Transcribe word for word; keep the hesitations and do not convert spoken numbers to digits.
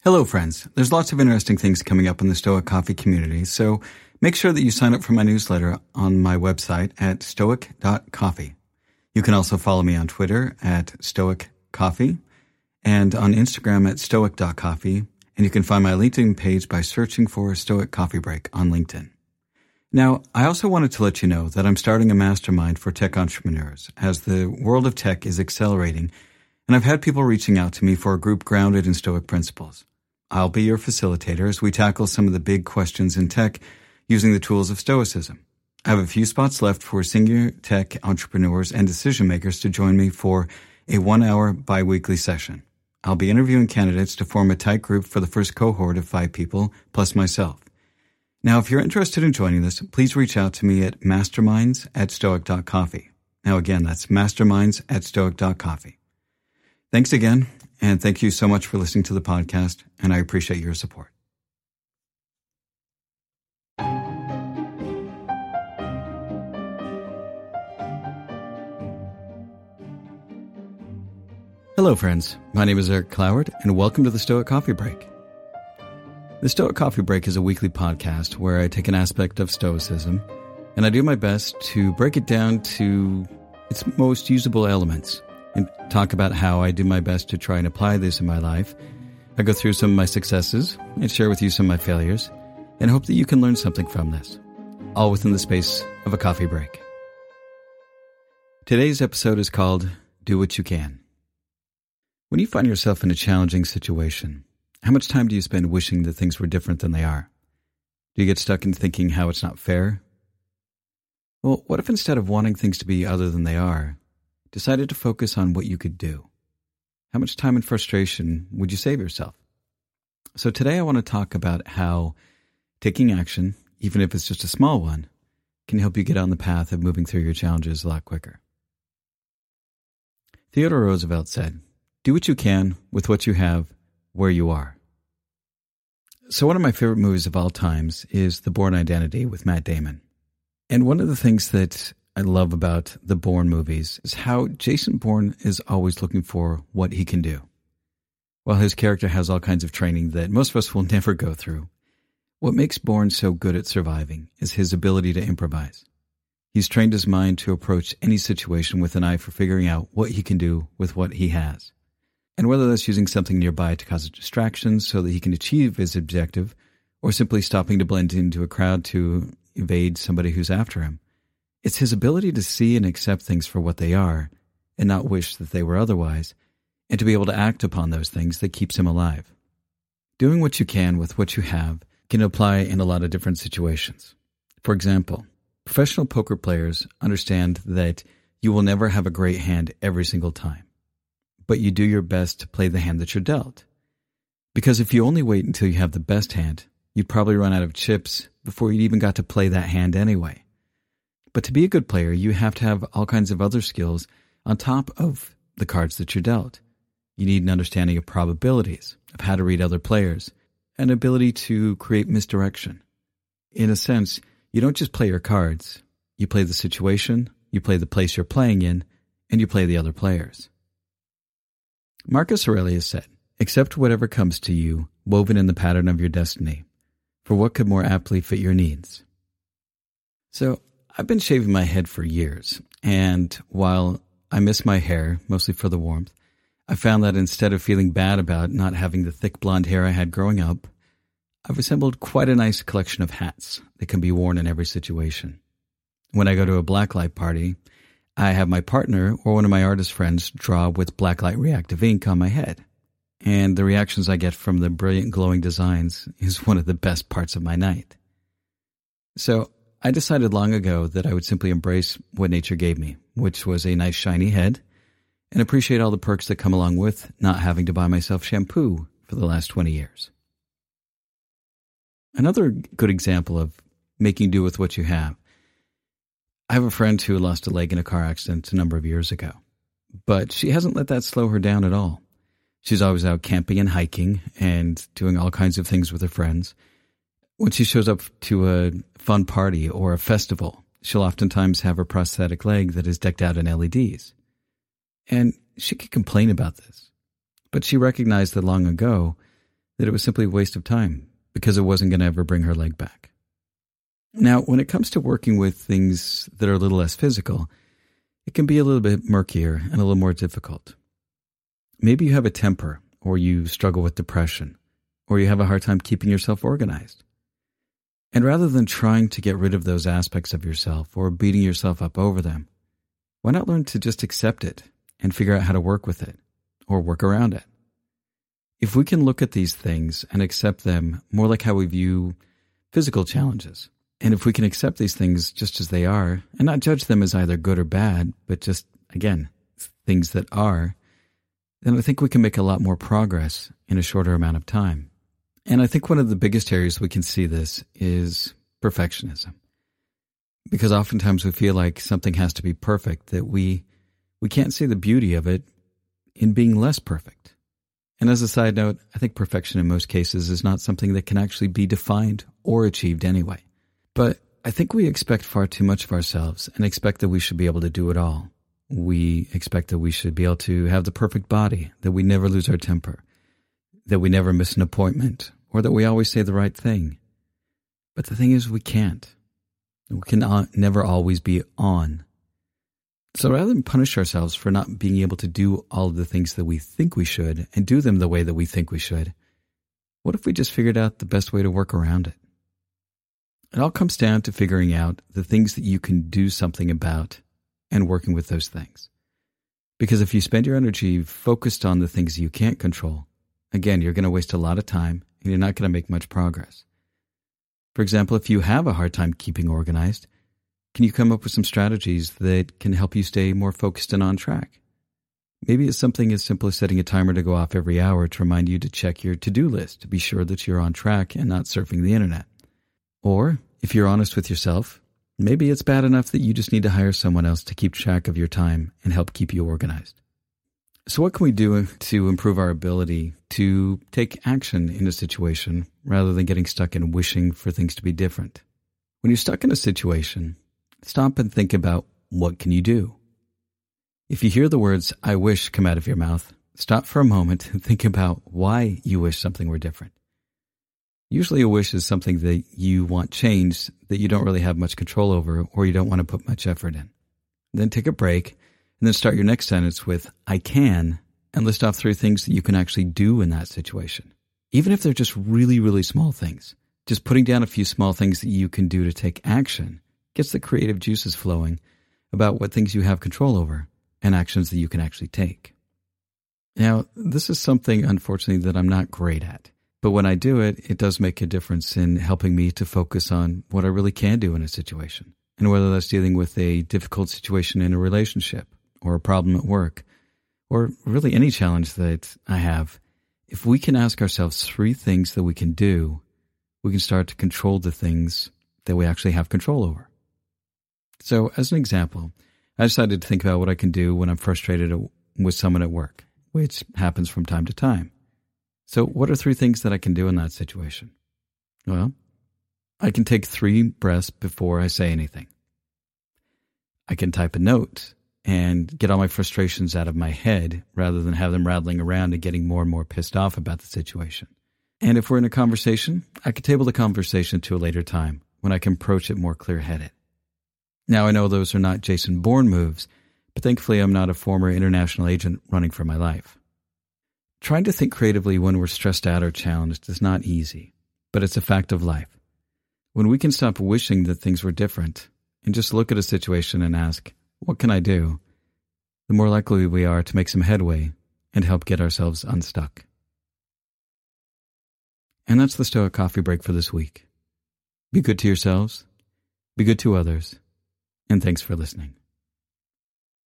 Hello, friends. There's lots of interesting things coming up in the Stoic Coffee community, so make sure that you sign up for my newsletter on my website at stoic dot coffee. You can also follow me on Twitter at stoic coffee and on Instagram at stoic dot coffee, and you can find my LinkedIn page by searching for Stoic Coffee Break on LinkedIn. Now, I also wanted to let you know that I'm starting a mastermind for tech entrepreneurs as the world of tech is accelerating, and I've had people reaching out to me for a group grounded in Stoic principles. I'll be your facilitator as we tackle some of the big questions in tech using the tools of Stoicism. I have a few spots left for senior tech entrepreneurs and decision makers to join me for a one-hour bi-weekly session. I'll be interviewing candidates to form a tight group for the first cohort of five people, plus myself. Now, if you're interested in joining this, please reach out to me at masterminds at stoic dot coffee. Now, again, that's masterminds at stoic dot coffee. Thanks again, and thank you so much for listening to the podcast, and I appreciate your support. Hello, friends. My name is Eric Cloward, and welcome to the Stoic Coffee Break. The Stoic Coffee Break is a weekly podcast where I take an aspect of Stoicism, and I do my best to break it down to its most usable elements and talk about how I do my best to try and apply this in my life. I go through some of my successes and share with you some of my failures, and hope that you can learn something from this, all within the space of a coffee break. Today's episode is called Do What You Can. When you find yourself in a challenging situation, how much time do you spend wishing that things were different than they are? Do you get stuck in thinking how it's not fair? Well, what if instead of wanting things to be other than they are, decided to focus on what you could do? How much time and frustration would you save yourself? So today I want to talk about how taking action, even if it's just a small one, can help you get on the path of moving through your challenges a lot quicker. Theodore Roosevelt said, "Do what you can with what you have where you are." So one of my favorite movies of all times is The Bourne Identity with Matt Damon. And one of the things that I love about the Bourne movies is how Jason Bourne is always looking for what he can do. While his character has all kinds of training that most of us will never go through, what makes Bourne so good at surviving is his ability to improvise. He's trained his mind to approach any situation with an eye for figuring out what he can do with what he has. And whether that's using something nearby to cause a distraction so that he can achieve his objective, or simply stopping to blend into a crowd to evade somebody who's after him, it's his ability to see and accept things for what they are and not wish that they were otherwise, and to be able to act upon those things that keeps him alive. Doing what you can with what you have can apply in a lot of different situations. For example, professional poker players understand that you will never have a great hand every single time, but you do your best to play the hand that you're dealt. Because if you only wait until you have the best hand, you'd probably run out of chips before you'd even got to play that hand anyway. But to be a good player, you have to have all kinds of other skills on top of the cards that you're dealt. You need an understanding of probabilities, of how to read other players, an ability to create misdirection. In a sense, you don't just play your cards. You play the situation, you play the place you're playing in, and you play the other players. Marcus Aurelius said, "Accept whatever comes to you, woven in the pattern of your destiny, for what could more aptly fit your needs?" So, I've been shaving my head for years, and while I miss my hair, mostly for the warmth, I found that instead of feeling bad about not having the thick blonde hair I had growing up, I've assembled quite a nice collection of hats that can be worn in every situation. When I go to a blacklight party, I have my partner or one of my artist friends draw with blacklight reactive ink on my head. And the reactions I get from the brilliant glowing designs is one of the best parts of my night. So I decided long ago that I would simply embrace what nature gave me, which was a nice shiny head, and appreciate all the perks that come along with not having to buy myself shampoo for the last twenty years. Another good example of making do with what you have. I have a friend who lost a leg in a car accident a number of years ago, but she hasn't let that slow her down at all. She's always out camping and hiking and doing all kinds of things with her friends. When she shows up to a fun party or a festival, she'll oftentimes have her prosthetic leg that is decked out in L E Ds. And she could complain about this, but she recognized that long ago that it was simply a waste of time because it wasn't going to ever bring her leg back. Now, when it comes to working with things that are a little less physical, it can be a little bit murkier and a little more difficult. Maybe you have a temper, or you struggle with depression, or you have a hard time keeping yourself organized. And rather than trying to get rid of those aspects of yourself or beating yourself up over them, why not learn to just accept it and figure out how to work with it or work around it? If we can look at these things and accept them more like how we view physical challenges, and if we can accept these things just as they are and not judge them as either good or bad, but just, again, things that are, then I think we can make a lot more progress in a shorter amount of time. And I think one of the biggest areas we can see this is perfectionism. Because oftentimes we feel like something has to be perfect, that we we can't see the beauty of it in being less perfect. And as a side note, I think perfection in most cases is not something that can actually be defined or achieved anyway. But I think we expect far too much of ourselves and expect that we should be able to do it all. We expect that we should be able to have the perfect body, that we never lose our temper, that we never miss an appointment, or that we always say the right thing. But the thing is, we can't. We can never always be on. So rather than punish ourselves for not being able to do all of the things that we think we should and do them the way that we think we should, what if we just figured out the best way to work around it? It all comes down to figuring out the things that you can do something about and working with those things. Because if you spend your energy focused on the things you can't control, again, you're going to waste a lot of time and you're not going to make much progress. For example, if you have a hard time keeping organized, can you come up with some strategies that can help you stay more focused and on track? Maybe it's something as simple as setting a timer to go off every hour to remind you to check your to-do list to be sure that you're on track and not surfing the internet. Or, if you're honest with yourself, maybe it's bad enough that you just need to hire someone else to keep track of your time and help keep you organized. So what can we do to improve our ability to take action in a situation rather than getting stuck in wishing for things to be different? When you're stuck in a situation, stop and think about what can you do. If you hear the words, "I wish," come out of your mouth, stop for a moment and think about why you wish something were different. Usually a wish is something that you want changed that you don't really have much control over or you don't want to put much effort in. Then take a break and then start your next sentence with, "I can," and list off three things that you can actually do in that situation. Even if they're just really, really small things, just putting down a few small things that you can do to take action gets the creative juices flowing about what things you have control over and actions that you can actually take. Now, this is something, unfortunately, that I'm not great at. But when I do it, it does make a difference in helping me to focus on what I really can do in a situation. And whether that's dealing with a difficult situation in a relationship or a problem at work, or really any challenge that I have, if we can ask ourselves three things that we can do, we can start to control the things that we actually have control over. So as an example, I decided to think about what I can do when I'm frustrated with someone at work, which happens from time to time. So what are three things that I can do in that situation? Well, I can take three breaths before I say anything. I can type a note and get all my frustrations out of my head rather than have them rattling around and getting more and more pissed off about the situation. And if we're in a conversation, I can table the conversation to a later time when I can approach it more clear-headed. Now, I know those are not Jason Bourne moves, but thankfully I'm not a former international agent running for my life. Trying to think creatively when we're stressed out or challenged is not easy, but it's a fact of life. When we can stop wishing that things were different and just look at a situation and ask, what can I do? The more likely we are to make some headway and help get ourselves unstuck. And that's the Stoic Coffee Break for this week. Be good to yourselves, be good to others, and thanks for listening.